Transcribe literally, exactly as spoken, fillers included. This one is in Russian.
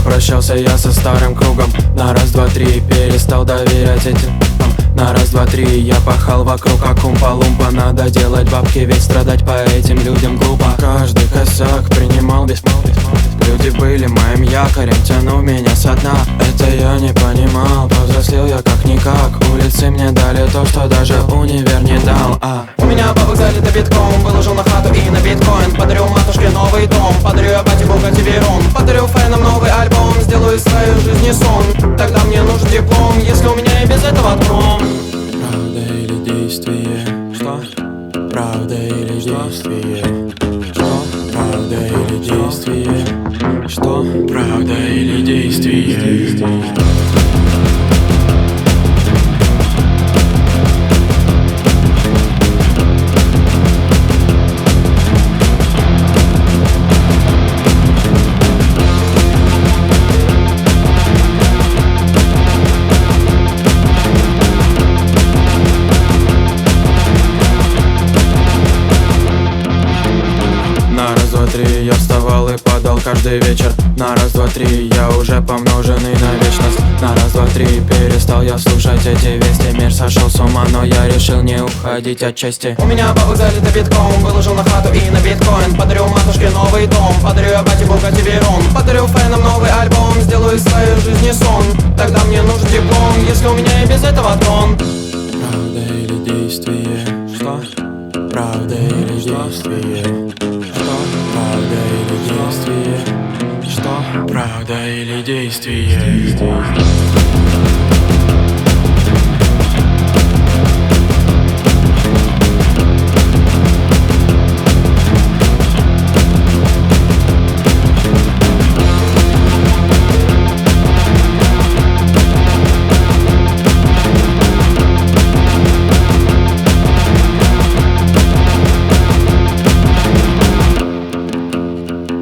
Попрощался я со старым кругом. На раз, два, три перестал доверять этим. На раз, два, три я пахал вокруг как умпа-лумпа. Надо делать бабки, ведь страдать по этим людям глупо. Каждый косяк принимал без мол. Люди были моим якорем, тянув меня со дна. Это я не понимал, повзрослел я как-никак. Улицы мне дали то, что даже универ не дал. а. У меня бабок залито битком, выложил на хату и на биткоин. Подарю матушке новый дом, подарю я бате Бугатти Вейрон. Подарю фэнам новый альбом, сделаю из своей жизни сон. Тогда мне нужен диплом, если у меня и без этого тром. Правда или действие? Что? Правда или действие? Что? Правда или действие? Что? Правда или действие? На раз, два, три я вставал и падал каждый вечер. На раз, два, три я уже помноженный на вечность. На раз, два, три перестал я слушать эти вести. Мир сошел с ума, но я решил не уходить от чести. У меня бабок залито битком, выложил на хату и на биткоин. Подарю матушке новый дом, подарю я бате Бугатти Вейрон. Подарю фэнам новый альбом, сделаю из своей жизни сон. Тогда мне нужен диплом, если у меня и без этого трон. Правда или действие? Что? Правда или действие? Что? Правда или действие? Что? Правда или действие?